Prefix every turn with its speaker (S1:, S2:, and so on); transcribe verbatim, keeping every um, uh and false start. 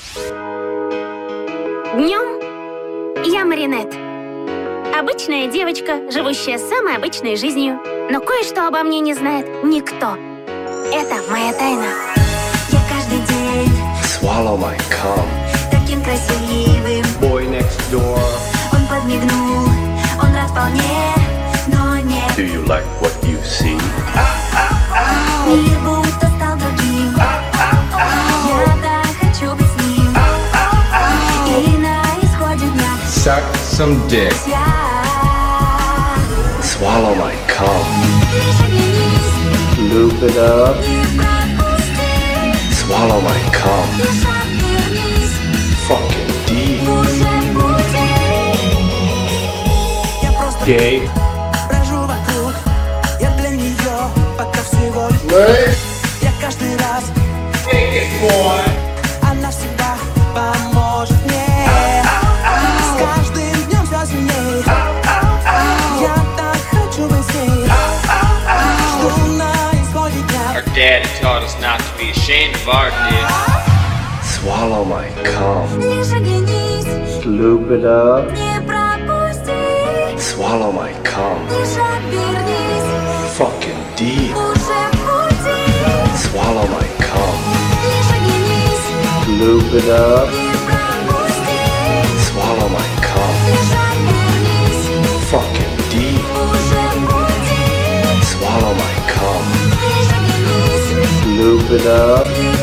S1: Днем я Маринет. Обычная девочка, живущая самой обычной жизнью. Но кое-что обо мне не знает никто. Это моя тайна.
S2: Я каждый день
S3: Swallow my cum.
S2: таким красивым.
S3: Boy next door.
S2: Он подмигнул, он рад вполне, но нет.
S3: Do you like what you see?
S2: Мир будто стал другим. Я так хочу быть с ним. И на исходе дня
S3: Suck some dick.
S2: я
S3: Swallow my cum.
S2: лишь оглянись,
S3: Loop it up.
S2: не пропусти.
S3: Swallow my cum.
S2: Лишь обернись,
S3: Fucking deep.
S2: уже в пути.
S4: Я просто
S3: Gay.
S4: брожу вокруг. Я для нее пока всего лишь. Я каждый раз она всегда поможет мне. С каждым днем все сильней. Я так хочу быть с ней. Жду на исходе дня.
S5: Our daddy taught us not to be ashamed of our dicks.
S3: Swallow my cum.
S2: Лишь оглянись,
S3: Loop it up.
S2: не пропусти.
S3: Swallow my cum.
S2: Лишь обернись,
S3: Fucking deep.
S2: уже в пути.
S3: Swallow my cum.
S2: Лишь оглянись,
S3: Loop it up.
S2: не пропусти.
S3: Swallow my cum.
S2: Лишь обернись,
S3: Fucking deep.
S2: уже в пути.
S3: Swallow my cum.
S2: Лишь оглянись,
S3: Loop it up.
S2: не